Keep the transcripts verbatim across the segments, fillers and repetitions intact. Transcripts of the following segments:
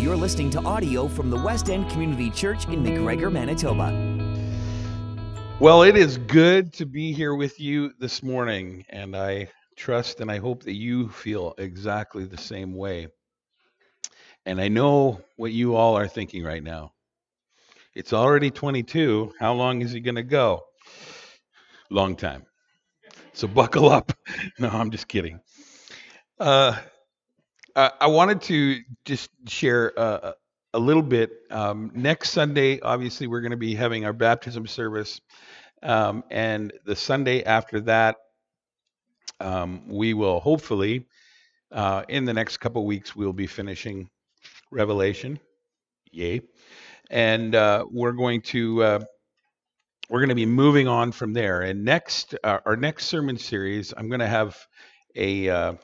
You're listening to audio from the West End Community Church in McGregor, Manitoba. Well, it is good to be here with you this morning, and I trust and I hope that you feel exactly the same way. And I know what you all are thinking right now. It's already twenty-two. How long is he going to go? Long time. So buckle up. No, I'm just kidding. Uh, I I wanted to just share uh, a little bit. Um, next Sunday, obviously, we're going to be having our baptism service. Um, and the Sunday after that, um, we will hopefully, uh, in the next couple weeks, we'll be finishing Revelation. Yay. And uh, we're going to uh, we're going to be moving on from there. And next, uh, our next sermon series, I'm going to have a uh,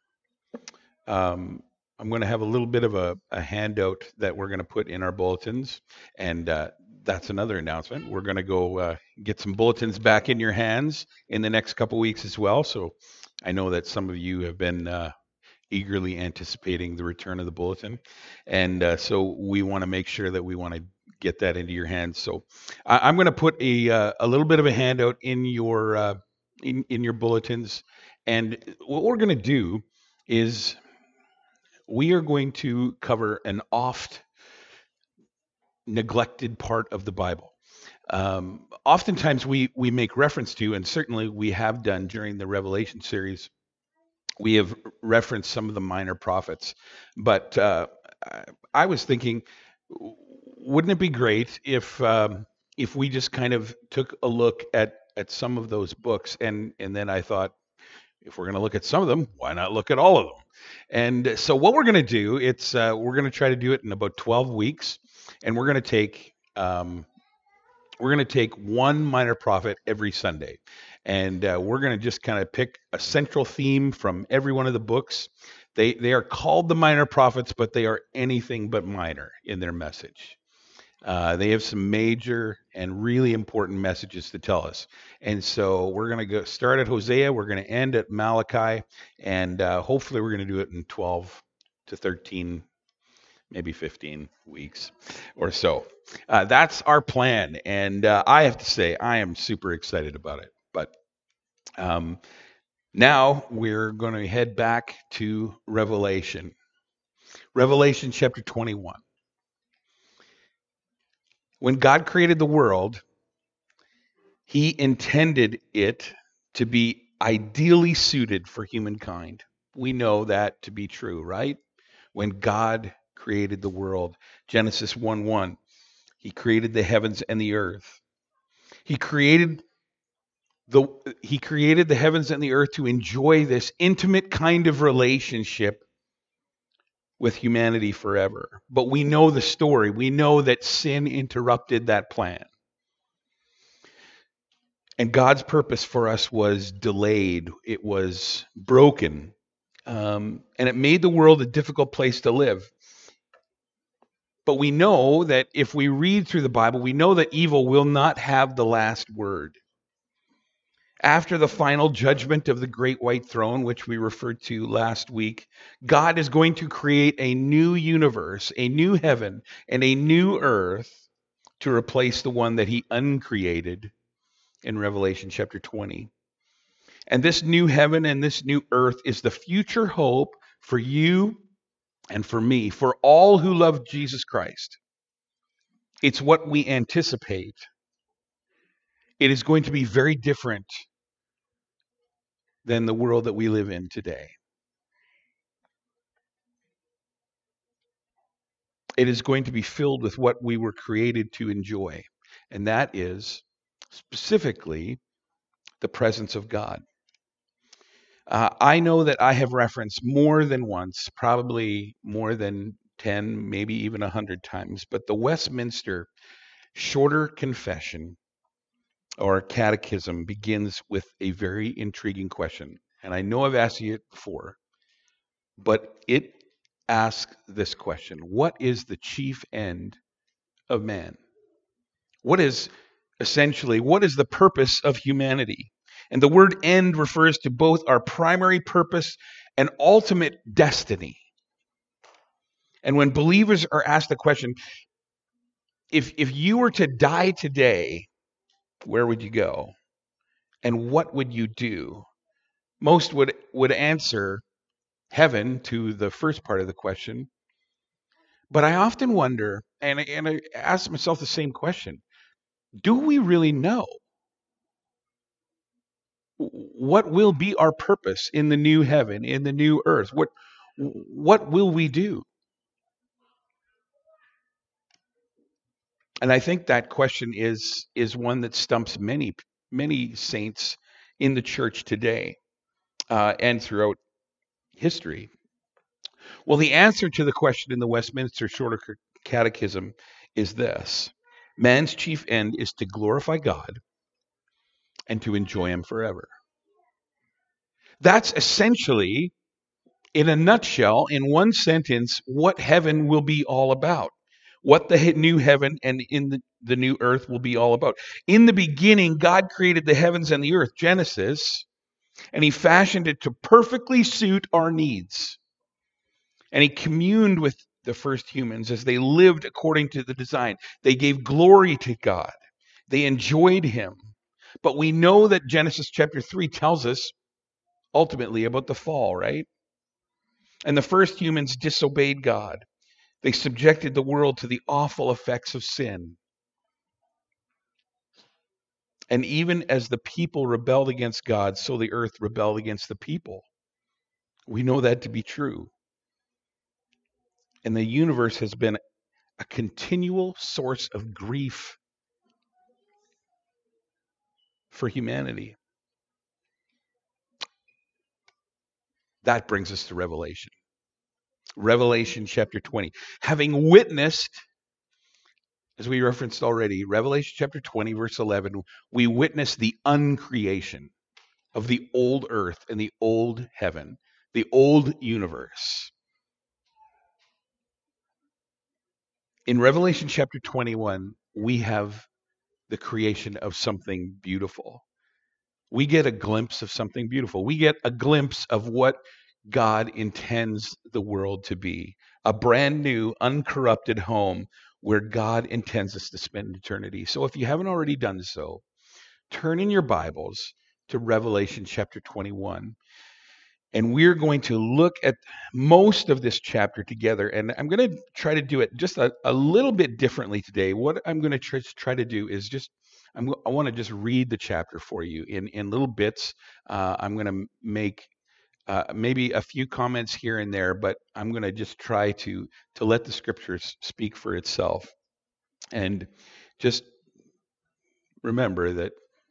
um, I'm going to have a little bit of a, a handout that we're going to put in our bulletins, and uh, that's another announcement. We're going to go uh, get some bulletins back in your hands in the next couple weeks as well. So I know that some of you have been uh, eagerly anticipating the return of the bulletin, and uh, so we want to make sure that we want to get that into your hands. So I, I'm going to put a uh, a little bit of a handout in your uh, in in your bulletins, and what we're going to do is we are going to cover an oft neglected part of the Bible. Um, oftentimes we we make reference to, and certainly we have done during the Revelation series, we have referenced some of the minor prophets. But uh, I I was thinking, wouldn't it be great if um, if we just kind of took a look at at some of those books, and and then I thought, if we're going to look at some of them, why not look at all of them? And so what we're going to do, it's uh, we're going to try to do it in about twelve weeks, and we're going to take um, we're going to take one minor prophet every Sunday, and uh, we're going to just kind of pick a central theme from every one of the books. They they are called the minor prophets, but they are anything but minor in their message. Uh, they have some major and really important messages to tell us. And so we're going to go start at Hosea. We're going to end at Malachi. And uh, hopefully we're going to do it in twelve to thirteen, maybe fifteen weeks or so. Uh, that's our plan. And uh, I have to say, I am super excited about it. But um, now we're going to head back to Revelation. Revelation chapter twenty-one. When God created the world, He intended it to be ideally suited for humankind. We know that to be true, right? When God created the world, Genesis one one, He created the heavens and the earth. He created the He created the heavens and the earth to enjoy this intimate kind of relationship with humanity forever. But we know the story. We know that sin interrupted that plan. And God's purpose for us was delayed. It was broken. Um, and it made the world a difficult place to live. But we know that if we read through the Bible, we know that evil will not have the last word. After the final judgment of the great white throne, which we referred to last week, God is going to create a new universe, a new heaven, and a new earth to replace the one that He uncreated in Revelation chapter twenty. And this new heaven and this new earth is the future hope for you and for me, for all who love Jesus Christ. It's what we anticipate. It is going to be very different than the world that we live in today. It is going to be filled with what we were created to enjoy, and that is specifically the presence of God. Uh, I know that I have referenced more than once, probably more than ten, maybe even one hundred times, but the Westminster Shorter Confession or Catechism begins with a very intriguing question. And I know I've asked you it before, but it asks this question: what is the chief end of man? What is essentially, what is the purpose of humanity? And the word end refers to both our primary purpose and ultimate destiny. And when believers are asked the question, if if you were to die today, where would you go? And what would you do? Most would would answer heaven to the first part of the question. But I often wonder, and I, and I ask myself the same question: do we really know what will be our purpose in the new heaven, in the new earth? What what will we do? And I think that question is is one that stumps many many saints in the church today uh, and throughout history. Well, the answer to the question in the Westminster Shorter Catechism is this: man's chief end is to glorify God and to enjoy Him forever. That's essentially, in a nutshell, in one sentence, what heaven will be all about. What the new heaven and in the, the new earth will be all about. In the beginning, God created the heavens and the earth, Genesis, and He fashioned it to perfectly suit our needs. And He communed with the first humans as they lived according to the design. They gave glory to God. They enjoyed Him. But we know that Genesis chapter three tells us ultimately about the fall, right? And the first humans disobeyed God. They subjected the world to the awful effects of sin. And even as the people rebelled against God, so the earth rebelled against the people. We know that to be true. And the universe has been a continual source of grief for humanity. That brings us to Revelation. Revelation chapter twenty. Having witnessed, as we referenced already, Revelation chapter twenty, verse eleven, we witness the uncreation of the old earth and the old heaven, the old universe. In Revelation chapter twenty-one, we have the creation of something beautiful. We get a glimpse of something beautiful. We get a glimpse of what God intends the world to be, a brand new, uncorrupted home where God intends us to spend eternity. So if you haven't already done so, turn in your Bibles to Revelation chapter twenty-one. And we're going to look at most of this chapter together. And I'm going to try to do it just a, a little bit differently today. What I'm going to try, try to do is just, I'm, I want to just read the chapter for you in, in little bits. Uh, I'm going to make uh, maybe a few comments here and there, but I'm going to just try to, to let the scriptures speak for itself. And just remember that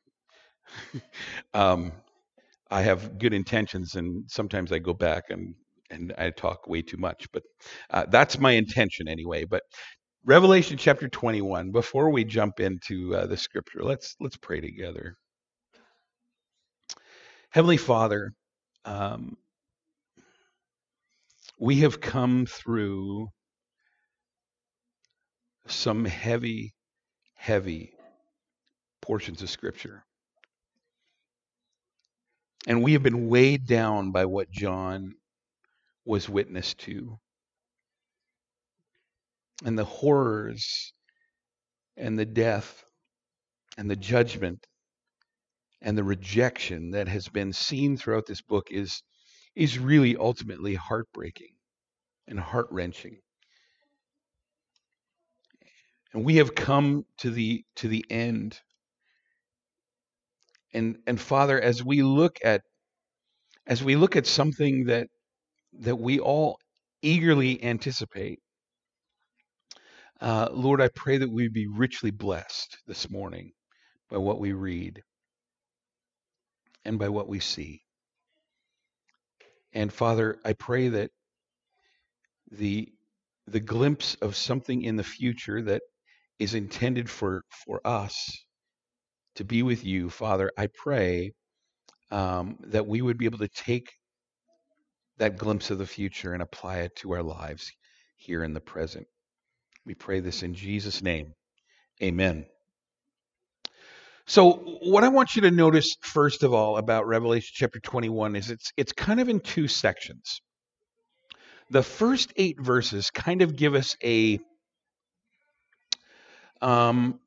um, I have good intentions, and sometimes I go back and and I talk way too much, but uh, that's my intention anyway. But Revelation chapter twenty-one. Before we jump into uh, the scripture, let's let's pray together. Heavenly Father, um, we have come through some heavy, heavy portions of scripture, and we have been weighed down by what John was witness to, and the horrors, and the death, and the judgment, and the rejection that has been seen throughout this book is is really ultimately heartbreaking and heart-wrenching. And we have come to the to the end. And and Father, as we look at as we look at something that that we all eagerly anticipate, uh, Lord, I pray that we be richly blessed this morning by what we read and by what we see. And Father, I pray that the the glimpse of something in the future that is intended for for us to be with you, Father, I pray um, that we would be able to take that glimpse of the future and apply it to our lives here in the present. We pray this in Jesus' name. Amen. So what I want you to notice first of all about Revelation chapter twenty-one is it's it's kind of in two sections. the first eight verses kind of give us a um,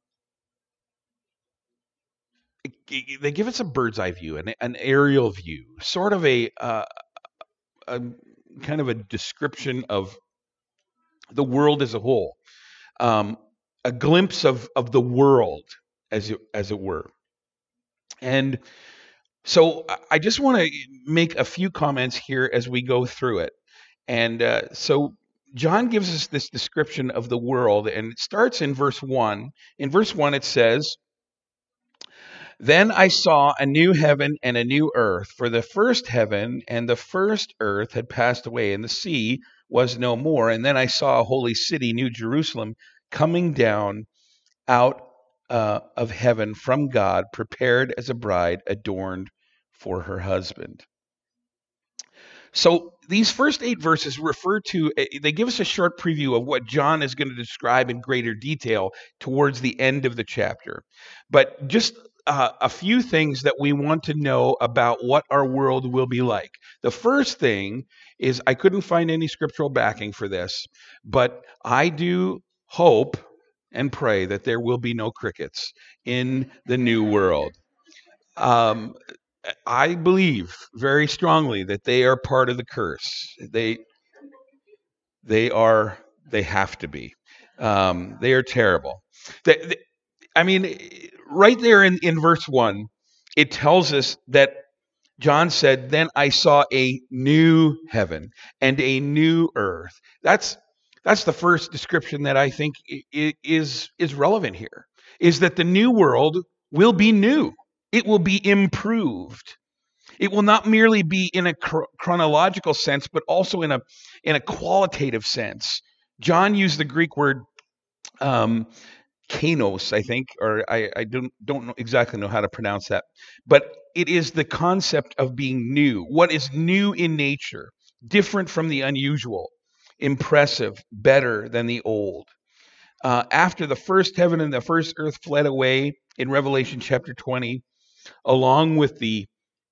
they give us a bird's eye view, an, an aerial view, sort of a, uh, a kind of a description of the world as a whole, um, a glimpse of of the world as it, as it were. And so I just want to make a few comments here as we go through it. And uh, so John gives us this description of the world, and it starts in verse one. In verse one, it says, "Then I saw a new heaven and a new earth, for the first heaven and the first earth had passed away, and the sea was no more. And then I saw a holy city, New Jerusalem, coming down out uh, of heaven from God, prepared as a bride adorned for her husband." So these first eight verses refer to, they give us a short preview of what John is going to describe in greater detail towards the end of the chapter. But just uh, a few things that we want to know about what our world will be like. The first thing is, I couldn't find any scriptural backing for this, but I do hope and pray that there will be no crickets in the new world. Um, I believe very strongly that they are part of the curse. They they are they have to be. Um, they are terrible. They, they, I mean, right there in, in verse one, it tells us that John said, "Then I saw a new heaven and a new earth." That's that's the first description that I think is is relevant here. Is that the new world will be new. It will be improved. It will not merely be in a chro- chronological sense, but also in a in a qualitative sense. John used the Greek word um, "kainos," I think, or I, I don't don't know exactly know how to pronounce that, but it is the concept of being new. What is new in nature, different from the unusual, impressive, better than the old. Uh, after the first heaven and the first earth fled away in Revelation chapter twenty, along with the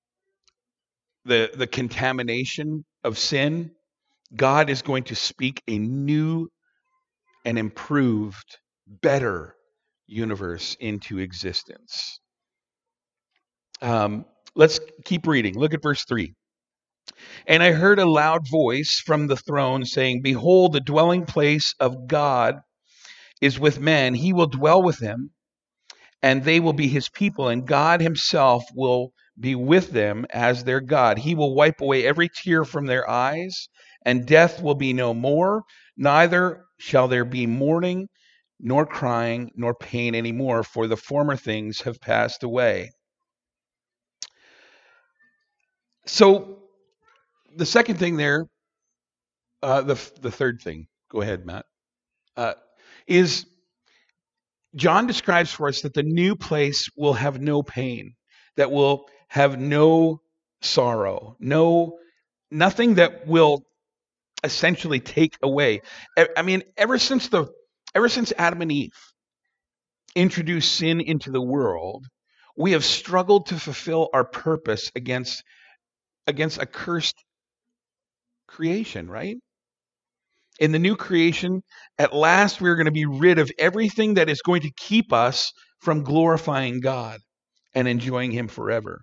the the contamination of sin, God is going to speak a new and improved, better universe into existence. Um, let's keep reading. Look at verse three. "And I heard a loud voice from the throne saying, 'Behold, the dwelling place of God is with men. He will dwell with them, and they will be his people, and God himself will be with them as their God. He will wipe away every tear from their eyes, and death will be no more. Neither shall there be mourning, nor crying, nor pain anymore, for the former things have passed away.'" So the second thing there, uh, the the third thing, go ahead, Matt, uh, is John describes for us that the new place will have no pain, that will have no sorrow, no nothing that will essentially take away. I I mean, ever since the ever since Adam and Eve introduced sin into the world, we have struggled to fulfill our purpose against against a cursed creation, right? In the new creation, at last we're going to be rid of everything that is going to keep us from glorifying God and enjoying him forever.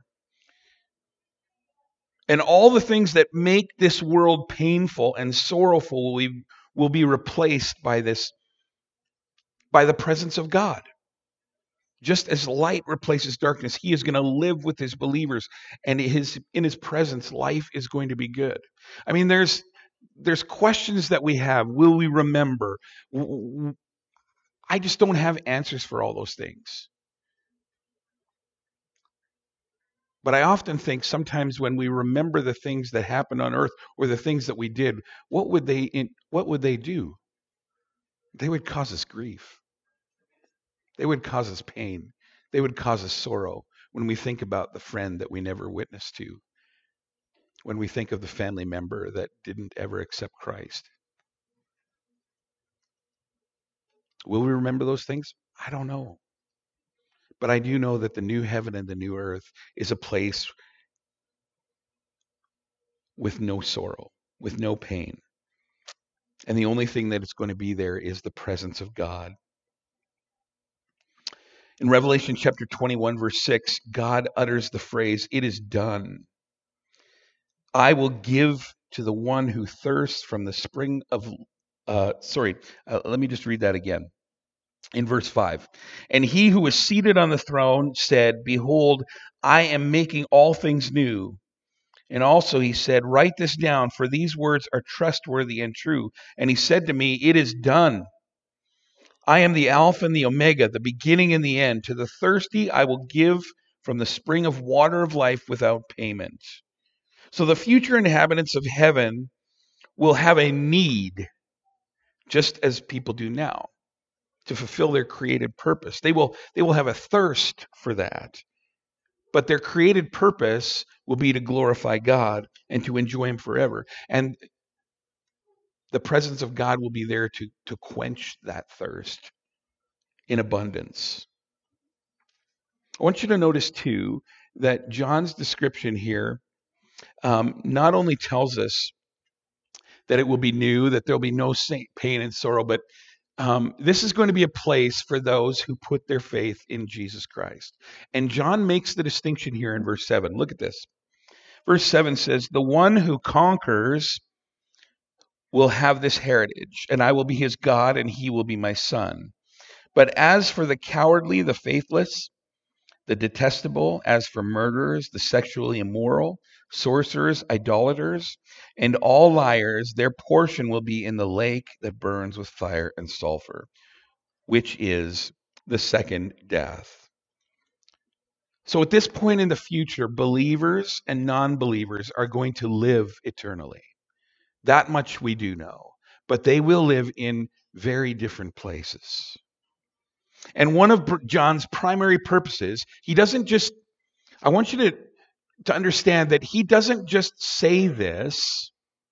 And all the things that make this world painful and sorrowful will be, will be replaced by this, by the presence of God. Just as light replaces darkness, he is going to live with his believers, and his in his presence, life is going to be good. I mean, there's there's questions that we have. Will we remember? I just don't have answers for all those things. But I often think sometimes when we remember the things that happened on earth or the things that we did, what would they what would they do? They would cause us grief. They would cause us pain. They would cause us sorrow when we think about the friend that we never witnessed to, when we think of the family member that didn't ever accept Christ. Will we remember those things? I don't know. But I do know that the new heaven and the new earth is a place with no sorrow, with no pain. And the only thing that is going to be there is the presence of God. In Revelation chapter twenty-one, verse six, God utters the phrase, "It is done. I will give to the one who thirsts from the spring of," uh, sorry, uh, let me just read that again. In verse five, "And he who was seated on the throne said, Behold, I am making all things new. And also he said, Write this down, for these words are trustworthy and true. And he said to me, It is done. I am the Alpha and the Omega, the beginning and the end. To the thirsty I will give from the spring of water of life without payment." So the future inhabitants of heaven will have a need, just as people do now, to fulfill their created purpose. They will, they will have a thirst for that. But their created purpose will be to glorify God and to enjoy Him forever. And the presence of God will be there to, to quench that thirst in abundance. I want you to notice, too, that John's description here um, not only tells us that it will be new, that there'll be no pain and sorrow, but um, this is going to be a place for those who put their faith in Jesus Christ. And John makes the distinction here in verse seven. Look at this. Verse seven says, "The one who conquers will have this heritage, and I will be his God, and he will be my son. But as for the cowardly, the faithless, the detestable, as for murderers, the sexually immoral, sorcerers, idolaters, and all liars, their portion will be in the lake that burns with fire and sulfur, which is the second death." So at this point in the future, believers and non-believers are going to live eternally. That much we do know. But they will live in very different places. And one of John's primary purposes, he doesn't just, I want you to, to understand that he doesn't just say this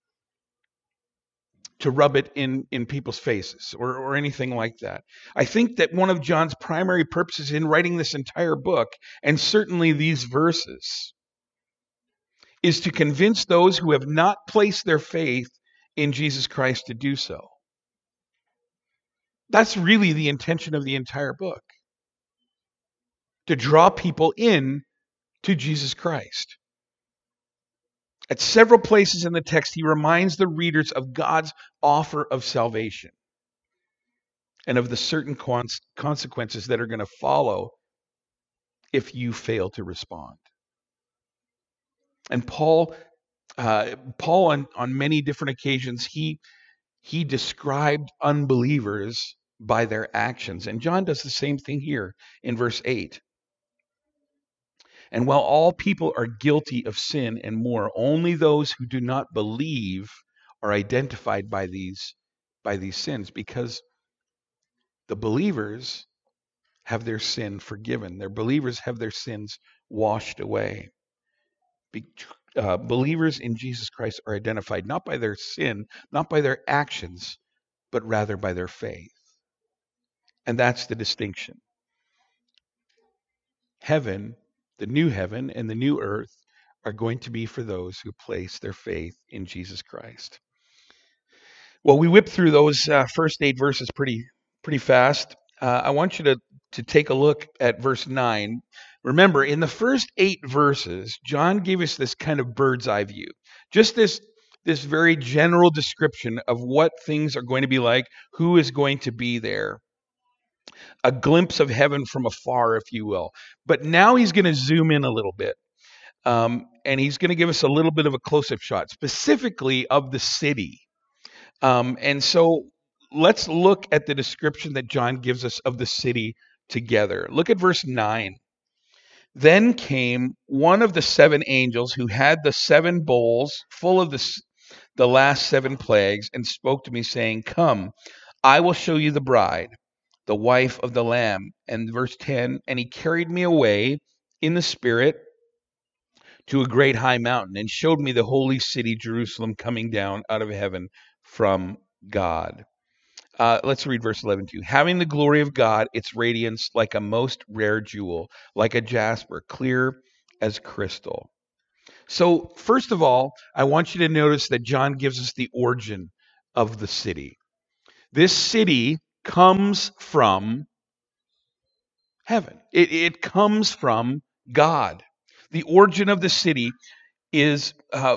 to rub it in, in people's faces or, or anything like that. I think that one of John's primary purposes in writing this entire book, and certainly these verses, is to convince those who have not placed their faith in Jesus Christ to do so. That's really the intention of the entire book. To draw people in to Jesus Christ. At several places in the text, he reminds the readers of God's offer of salvation and of the certain consequences that are going to follow if you fail to respond. And Paul, uh, Paul on, on many different occasions, he, he described unbelievers by their actions. And John does the same thing here in verse eight. "And while all people are guilty of sin and more, only those who do not believe are identified by these, by these sins, because the believers have their sin forgiven. Their believers have their sins washed away. Be, uh, believers in Jesus Christ are identified not by their sin, not by their actions, but rather by their faith. And that's the distinction. Heaven, the new heaven and the new earth, are going to be for those who place their faith in Jesus Christ. Well, we whipped through those uh, first eight verses pretty pretty fast. Uh, I want you to, to take a look at verse nine. Remember, in the first eight verses, John gave us this kind of bird's eye view. Just this, this very general description of what things are going to be like, who is going to be there. A glimpse of heaven from afar, if you will. But now he's going to zoom in a little bit. Um, and he's going to give us a little bit of a close-up shot, specifically of the city. Um, and so let's look at the description that John gives us of the city together. Look at verse nine. "Then came one of the seven angels who had the seven bowls full of the, the last seven plagues and spoke to me, saying, Come, I will show you the bride, the wife of the Lamb." And verse ten, "And he carried me away in the Spirit to a great high mountain, and showed me the holy city, Jerusalem, coming down out of heaven from God." Uh, let's read verse eleven too. "Having the glory of God, its radiance like a most rare jewel, like a jasper, clear as crystal." So first of all, I want you to notice that John gives us the origin of the city. This city comes from heaven. It, it comes from God. The origin of the city is uh,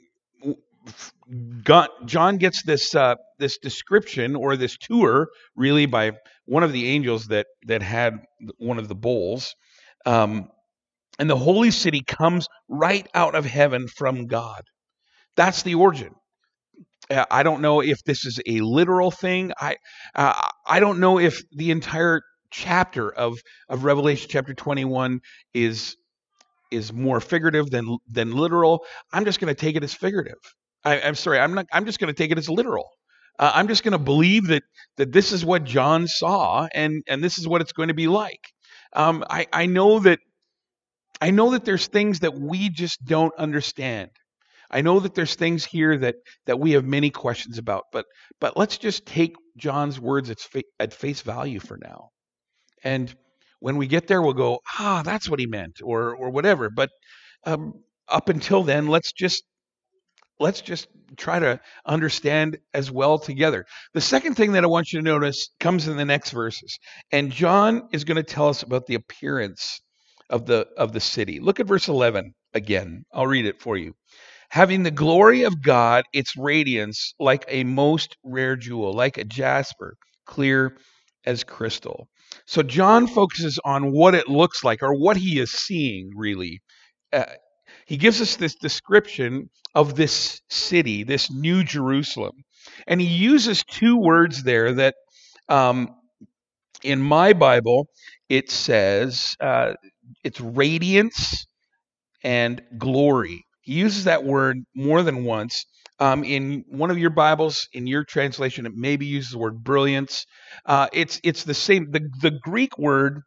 God, John gets this uh, this description or this tour really by one of the angels that that had one of the bowls, um, and the holy city comes right out of heaven from God. That's the origin. Uh, I don't know if this is a literal thing. I uh, I don't know if the entire chapter of of Revelation chapter twenty-one is is more figurative than than literal. I'm just going to take it as figurative. I, I'm sorry. I'm not. I'm just going to take it as literal. Uh, I'm just going to believe that that this is what John saw, and and this is what it's going to be like. Um, I I know that I know that there's things that we just don't understand. I know that there's things here that that we have many questions about, but but let's just take John's words at, fa- at face value for now. And when we get there, we'll go, ah, that's what he meant, or or whatever. But um, up until then, let's just let's just try to understand as well together. The second thing that I want you to notice comes in the next verses, and John is going to tell us about the appearance of the of the city. Look at verse eleven again. I'll read it for you. Having the glory of God, its radiance like a most rare jewel, like a jasper, clear as crystal. So John focuses on what it looks like, or what he is seeing, really. Uh, he gives us this description of this city, this New Jerusalem. And he uses two words there that um, in my Bible, it says uh, it's radiance and glory. He uses that word more than once. Um, in one of your Bibles, in your translation, it maybe uses the word brilliance. Uh, it's it's the same. The, the Greek word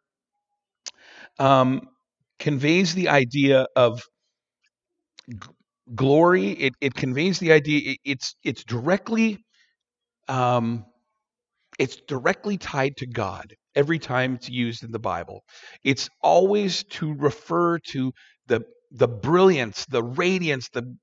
um, conveys the idea of g- glory. It, it conveys the idea. It, it's it's directly um, it's directly tied to God every time it's used in the Bible. It's always to refer to the the brilliance, the radiance, the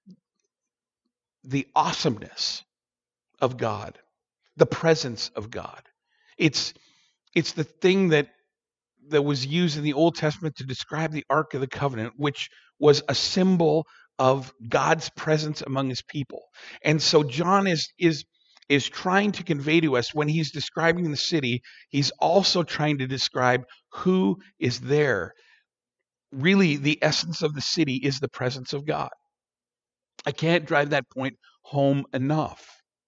the awesomeness of God, the presence of God. It's it's the thing that that was used in the Old Testament to describe the Ark of the Covenant, which was a symbol of God's presence among his people. And so John is is is trying to convey to us when he's describing the city, he's also trying to describe who is there. Really, the essence of the city is the presence of God. I can't drive that point home enough.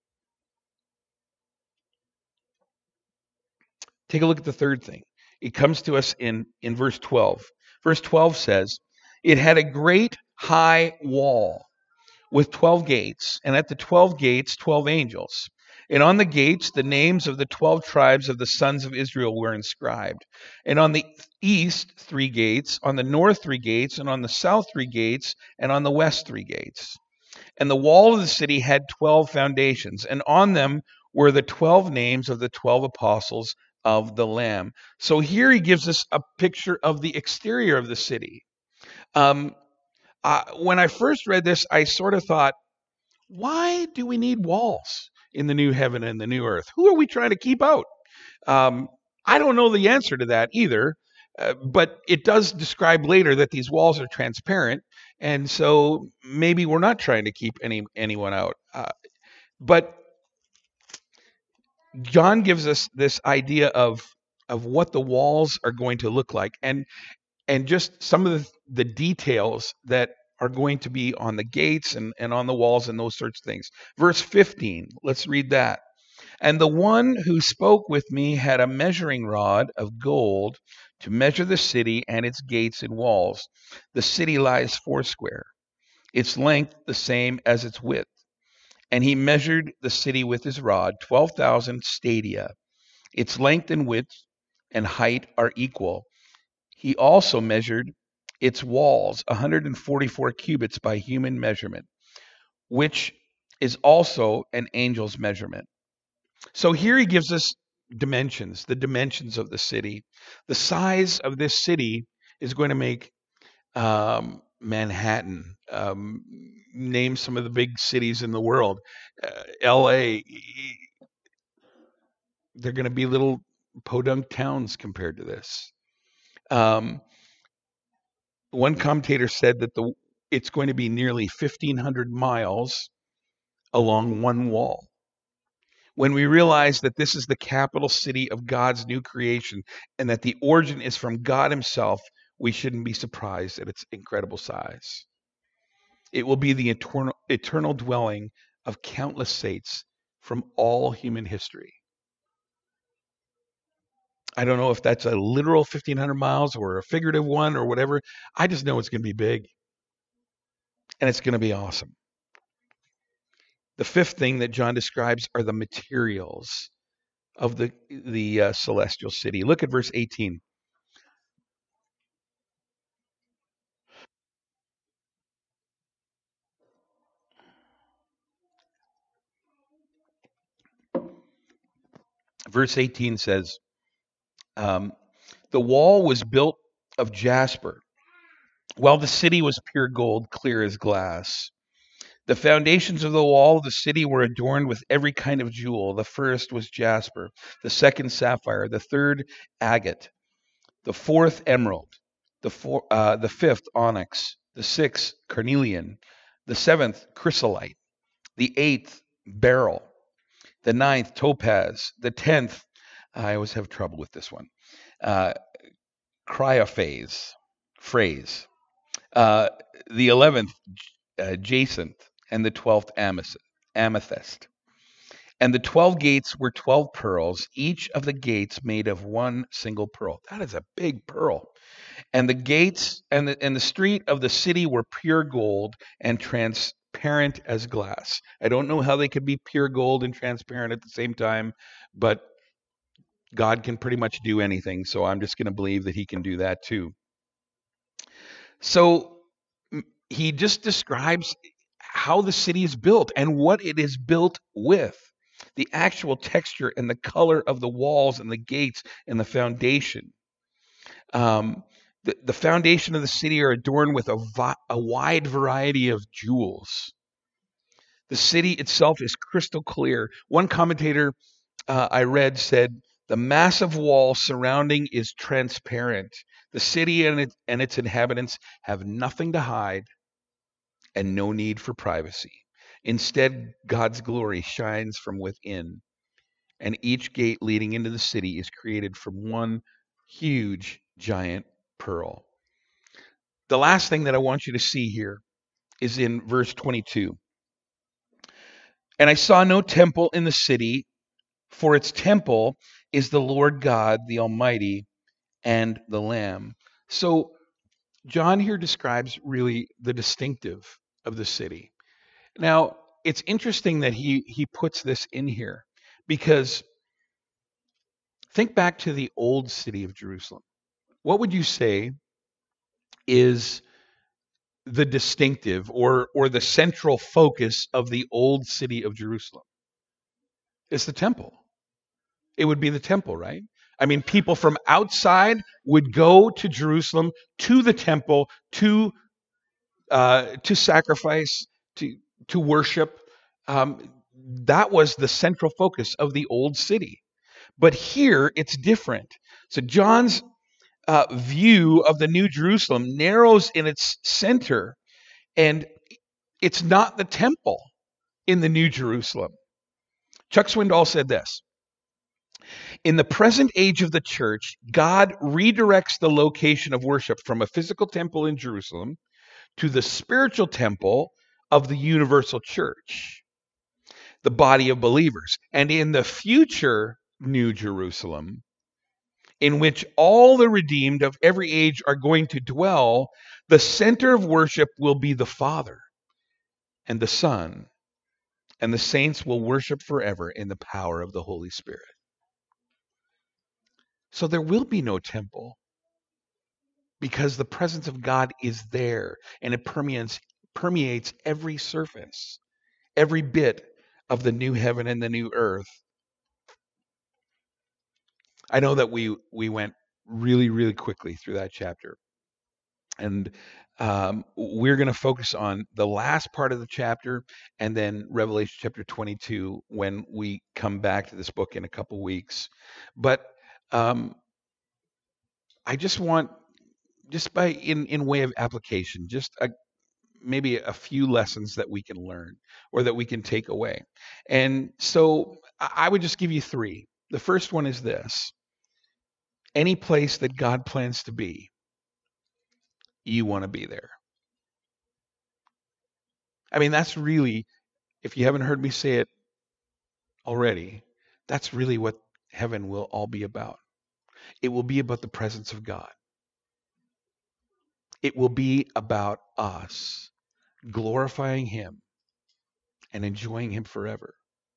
Take a look at the third thing. It comes to us in, in verse twelve. Verse twelve says, it had a great high wall with twelve gates, and at the twelve gates, twelve angels. And on the gates, the names of the twelve tribes of the sons of Israel were inscribed. And on the east, three gates, on the north, three gates, and on the south, three gates, and on the west, three gates. And the wall of the city had twelve foundations, and on them were the twelve names of the twelve apostles of the Lamb. So here he gives us a picture of the exterior of the city. Um, uh, when I first read this, I sort of thought, why do we need walls in the new heaven and the new earth? Who are we trying to keep out? Um, I don't know the answer to that either, uh, but it does describe later that these walls are transparent, and so maybe we're not trying to keep any anyone out. Uh, but John gives us this idea of of what the walls are going to look like, and and just some of the, the details that are going to be on the gates and, and on the walls and those sorts of things. Verse fifteen, let's read that. And the one who spoke with me had a measuring rod of gold to measure the city and its gates and walls. The city lies foursquare, its length the same as its width. And he measured the city with his rod, twelve thousand stadia. Its length and width and height are equal. He also measured its walls, one hundred forty-four cubits by human measurement, which is also an angel's measurement. So here he gives us dimensions, the dimensions of the city. The size of this city is going to make um, Manhattan, um, name some of the big cities in the world, uh, L A, they're going to be little podunk towns compared to this. Um, one commentator said that the it's going to be nearly fifteen hundred miles along one wall. When we realize that this is the capital city of God's new creation and that the origin is from God himself, we shouldn't be surprised at its incredible size. It will be the eternal, eternal dwelling of countless saints from all human history. I don't know if that's a literal fifteen hundred miles or a figurative one or whatever. I just know it's going to be big and it's going to be awesome. The fifth thing that John describes are the materials of the, the uh, celestial city. Look at verse eighteen. Verse eighteen says, um, the wall was built of jasper, while the city was pure gold, clear as glass. The foundations of the wall of the city were adorned with every kind of jewel. The first was jasper, the second sapphire, the third agate, the fourth emerald, the, four, uh, the fifth onyx, the sixth carnelian, the seventh chrysolite, the eighth beryl, the ninth topaz, the tenth, I always have trouble with this one, uh, cryophase, phrase, uh, the eleventh uh, jacinth, and the twelfth amethyst. And the twelve gates were twelve pearls, each of the gates made of one single pearl. That is a big pearl. And the gates and the, and the street of the city were pure gold and transparent as glass. I don't know how they could be pure gold and transparent at the same time, but God can pretty much do anything, so I'm just going to believe that he can do that too. So he just describes how the city is built and what it is built with. The actual texture and the color of the walls and the gates and the foundation. Um, the, the foundation of the city are adorned with a, vi- a wide variety of jewels. The city itself is crystal clear. One commentator uh, I read said, the massive wall surrounding is transparent. The city and, it, and its inhabitants have nothing to hide and no need for privacy. Instead, God's glory shines from within, and each gate leading into the city is created from one huge, giant pearl. The last thing that I want you to see here is in verse twenty-two. And I saw no temple in the city, for its temple is the Lord God, the Almighty, and the Lamb. So John here describes really the distinctive of the city. Now, it's interesting that he he puts this in here because think back to the old city of Jerusalem. What would you say is the distinctive or or the central focus of the old city of Jerusalem? It's the temple. It would be the temple, right? I mean, people from outside would go to Jerusalem, to the temple, to uh, to sacrifice, to to worship. Um, that was the central focus of the old city. But here it's different. So John's uh, view of the New Jerusalem narrows in its center, and it's not the temple in the New Jerusalem. Chuck Swindoll said this: in the present age of the church, God redirects the location of worship from a physical temple in Jerusalem to the spiritual temple of the universal church, the body of believers. And in the future New Jerusalem, in which all the redeemed of every age are going to dwell, the center of worship will be the Father and the Son, and the saints will worship forever in the power of the Holy Spirit. So there will be no temple because the presence of God is there and it permeates, permeates every surface, every bit of the new heaven and the new earth. I know that we we went really, really quickly through that chapter. And um, we're going to focus on the last part of the chapter and then Revelation chapter twenty-two when we come back to this book in a couple weeks. But um, I just want, just by in, in way of application, just a, maybe a few lessons that we can learn or that we can take away. And so I I would just give you three. The first one is this: any place that God plans to be, you want to be there. I mean, that's really, if you haven't heard me say it already, that's really what heaven will all be about. It will be about the presence of God. It will be about us glorifying Him and enjoying Him forever.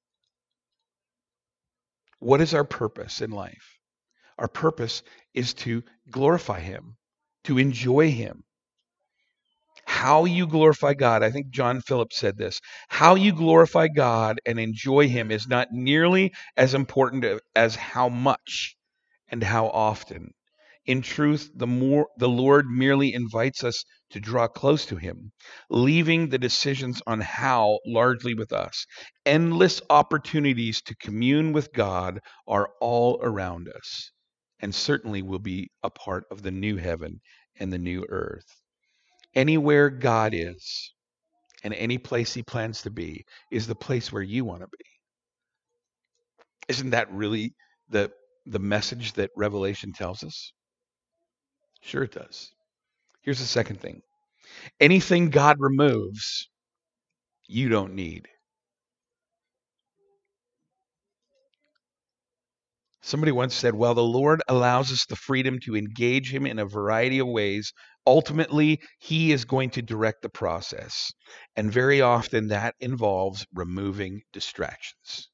What is our purpose in life? Our purpose is to glorify Him, to enjoy Him. How you glorify God, I think John Phillips said this, how you glorify God and enjoy Him is not nearly as important as how much and how often. In truth, the more the Lord merely invites us to draw close to Him, leaving the decisions on how largely with us. Endless opportunities to commune with God are all around us, and certainly will be a part of the new heaven and the new earth. Anywhere God is, and any place He plans to be, is the place where you want to be. Isn't that really the the message that Revelation tells us? Sure it does. Here's the second thing. Anything God removes, you don't need. Somebody once said, while the Lord allows us the freedom to engage Him in a variety of ways, ultimately, He is going to direct the process. And very often that involves removing distractions.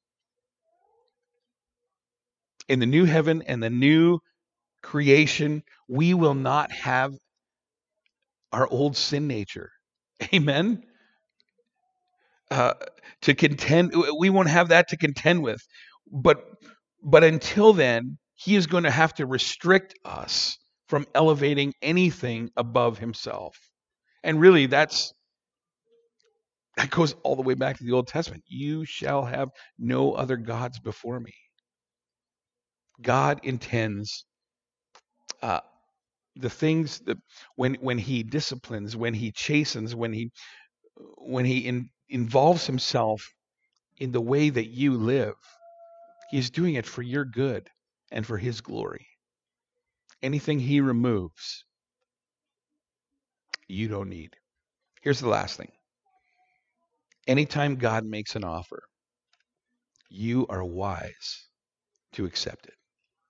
In the new heaven and the new creation, we will not have our old sin nature. Amen? Uh, to contend, we won't have that to contend with. But but until then, He is going to have to restrict us from elevating anything above Himself. And really, that's that goes all the way back to the Old Testament. You shall have no other gods before me. God intends uh, the things that when when He disciplines, when He chastens, when He when He in, involves Himself in the way that you live, He's doing it for your good and for His glory. Anything He removes, you don't need. Here's the last thing. Anytime God makes an offer, you are wise to accept it.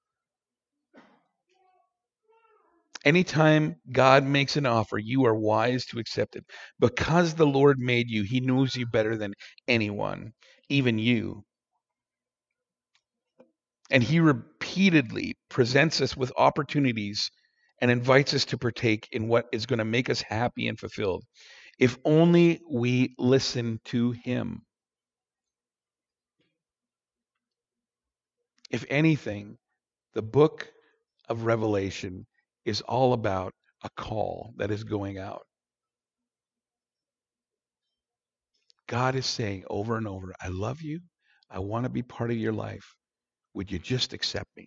Anytime God makes an offer, you are wise to accept it. Because the Lord made you, He knows you better than anyone, even you. And He repeatedly presents us with opportunities and invites us to partake in what is going to make us happy and fulfilled. If only we listen to Him. If anything, the book of Revelation is all about a call that is going out. God is saying over and over, I love you. I want to be part of your life. Would you just accept me?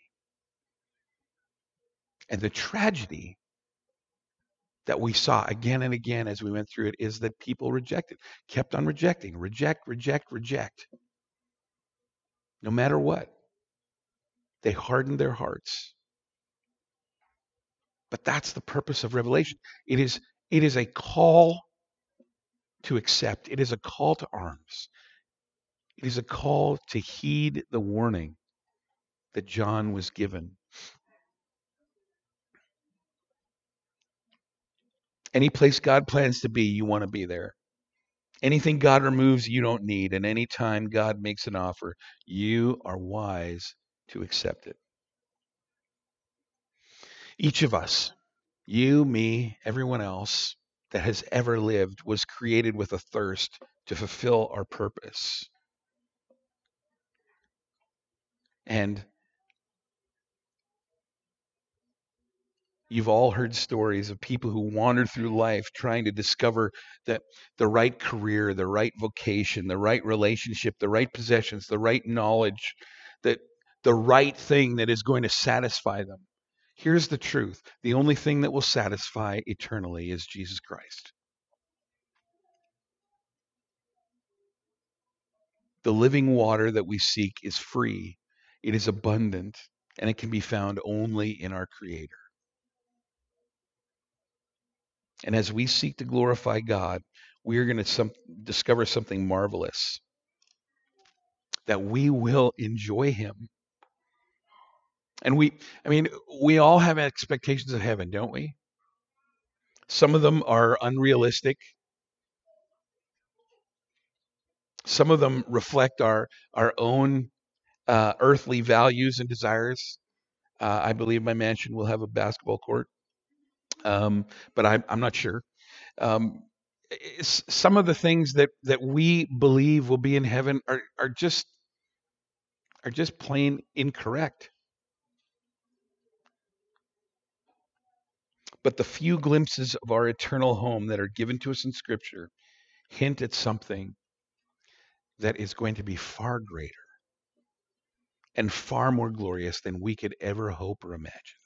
And the tragedy that we saw again and again as we went through it is that people rejected, kept on rejecting, reject, reject, reject. No matter what. They hardened their hearts. But that's the purpose of Revelation. It is, it is a call to accept. It is a call to arms. It is a call to heed the warning that John was given. Any place God plans to be, you want to be there. Anything God removes, you don't need. And anytime God makes an offer, you are wise to accept it. Each of us, you, me, everyone else that has ever lived, was created with a thirst to fulfill our purpose. And You've all heard stories of people who wander through life trying to discover that the right career, the right vocation, the right relationship, the right possessions, the right knowledge, that the right thing that is going to satisfy them. Here's the truth. The only thing that will satisfy eternally is Jesus Christ. The living water that we seek is free. It is abundant, and it can be found only in our Creator. And as we seek to glorify God, we are going to some, discover something marvelous, that we will enjoy Him. And we, I mean, we all have expectations of heaven, don't we? Some of them are unrealistic. Some of them reflect our, our own uh, earthly values and desires. Uh, I believe my mansion will have a basketball court, um, but I'm, I'm not sure. Um, some of the things that, that we believe will be in heaven are, are just are just plain incorrect. But the few glimpses of our eternal home that are given to us in Scripture hint at something that is going to be far greater and far more glorious than we could ever hope or imagine.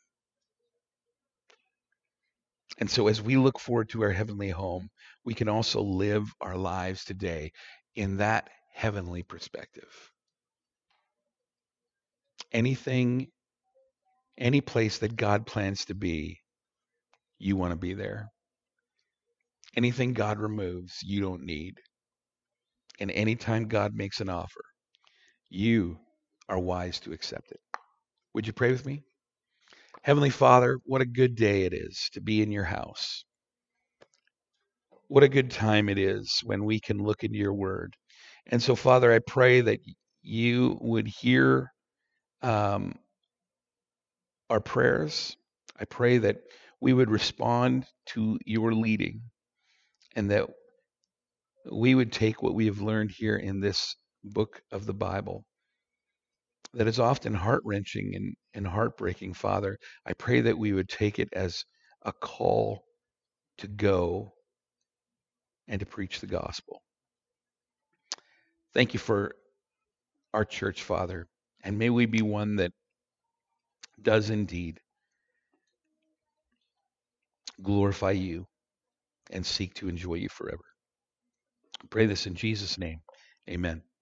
And so as we look forward to our heavenly home, we can also live our lives today in that heavenly perspective. Anything, any place that God plans to be, you want to be there. Anything God removes, you don't need. And anytime God makes an offer, you are wise to accept it. Would you pray with me? Heavenly Father, what a good day it is to be in your house. What a good time it is when we can look into your word. And so, Father, I pray that you would hear um, our prayers. I pray that we would respond to your leading, and that we would take what we have learned here in this book of the Bible that is often heart-wrenching and, and heartbreaking, Father. I pray that we would take it as a call to go and to preach the gospel. Thank you for our church, Father, and may we be one that does indeed glorify you and seek to enjoy you forever. I pray this in Jesus' name. Amen.